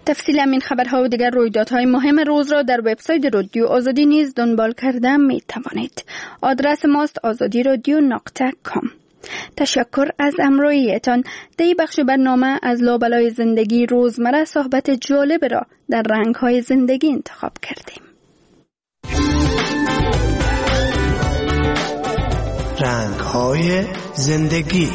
تفصیل همین خبرها و دیگر رویدادهای مهم روز را در وبسایت رادیو آزادی نیز دنبال کرده می توانید. آدرس ماست azadiradyo.com. تشکر از همراهیتان. در این بخش برنامه از لابلای زندگی روزمره صحبت جالب را در رنگ‌های زندگی انتخاب کردیم. رنگ‌های زندگی.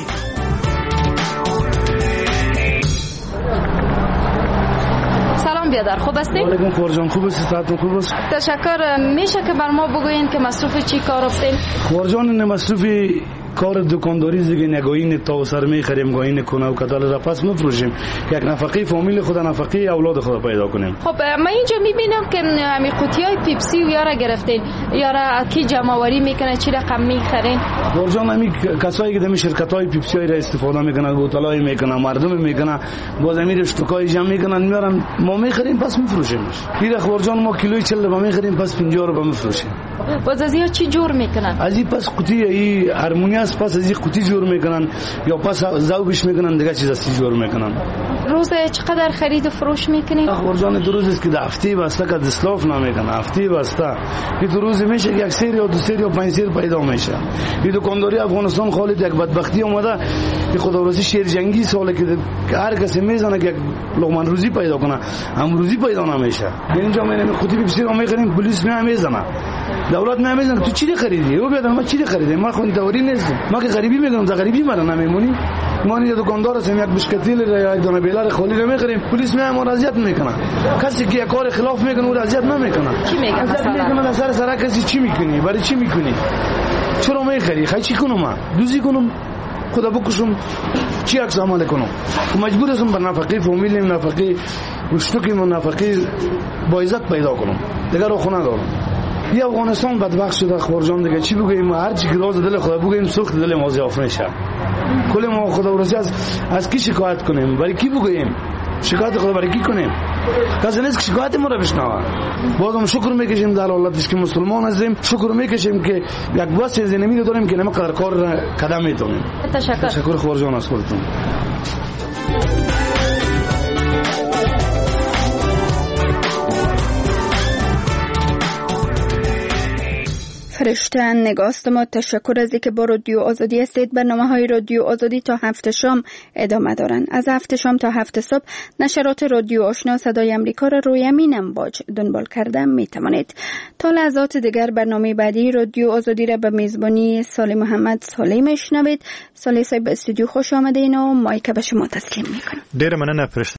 سلام بیادر، خوب هستی؟ علیکم خورجان، خوب هستی؟ ساعتون خوب است؟ تشکر. میشه که بر ما بگوین که مصروف چی کار هستین؟ خورجان مصروف کار دکانداری دیگه، نگاهین تا سر میخریم، گاهین کنه و کدال را پس میفروشیم که یک نفقه فامیل خود، نفقه اولاد خود پیدا کنیم. خب من اینجا میبینم که همین قوطیای پیپسی و یارا گرفتین، یارا کی جمع آوری میکنه، چی رقم میخرین؟ خورجان همین کسایی که دمی شرکت‌های پیپسی را استفاده میکنن، بوتلای میکنن، مردم میکنن، باز همین اشتکای جمع میکنن میارن، ما میخریم پس میفروشیمش. دیگه خورجان ما کیلوی 40 با میخریم پس 50 رو میفروشیم. باز از یا چی جور میکنن؟ از این پس قوطی ای هارمونی است، پس از این قوطی جور میکنن یا پس ذوبش میکنن، دیگه چیز از جور میکنن. روز چقدر خرید و فروش میکنین؟ خورجان دو روز است که هفته بسته که دسلاف نمیکنه، هفته بسته این دو روز میشه یک سری یا دو سری یا پنج سری پیدا میشه. این دکانداری افغانستان خالد یک بدبختی اومده که خداوندی شیر جنگی ساله که هر کسی میزنه که لقمه روزی پیدا کنه، هم روزی پیدا نمیشه. اینجا من قوطی پیپسی رو میخریم، پلیس میزنه، دولت میزنه تو چی خریدی؟ او بیاد ما چی خریدیم؟ ما خون دوری نیستیم، ما که غریبی میگم، ز غریبی مرا نمیمونی. ما اینجا دکاندار هستیم، یک بشکتیل یا یک دونه بیلار خالی رو میخریم، پلیس میاد ما اذیت میکنه. کسی که کار خلاف میکنه او اذیت نمیکنه. چی میگه مثلا؟ سر کسی چی میکنی؟ برای چی میکنی؟ چرا میخری؟ خیلی چی کنم؟ من دوزی کنم، خدا بکشم، چی عکس عمل کنم؟ مجبور هستم بر نفقه فامیل، نفقه مشتوکی، نفقه با عزت پیدا کنم، دیگه رو خونه دارم. یا افغانستان بدبخت شده خورجان، دیگه چی بگوییم؟ هر چی که راز دل خدا بگوییم سوخت دل ما ضعف میشه. کل ما خدا ورسی از کی شکایت کنیم؟ برای کی بگوییم؟ شکایت خدا برای کی کنیم؟ کسی نیست که شکایت ما رو بشنوه. بازم شکر میکشیم در حالتی که مسلمان هستیم، شکر میکشیم که یک بس زمینی داریم که نمیقدر کار قدم میتونیم. تشکر خورجان از خودتون. فرشته نگاست ما، تشکر از اینکه با رادیو آزادی هستید. برنامه‌های رادیو آزادی تا 7 شام ادامه دارن. از 7 شام تا 7 صبح نشرات رادیو آشنا صدای امریکا را روی امین امواج دنبال کرده می توانید. تا لحظات دیگر برنامه بعدی رادیو آزادی را به میزبانی صالح محمد صالح میشنوید. صالح صاحب استودیو خوش آمدین و مایک به شما تسلیم میکنم. ډیر مننه فرشته.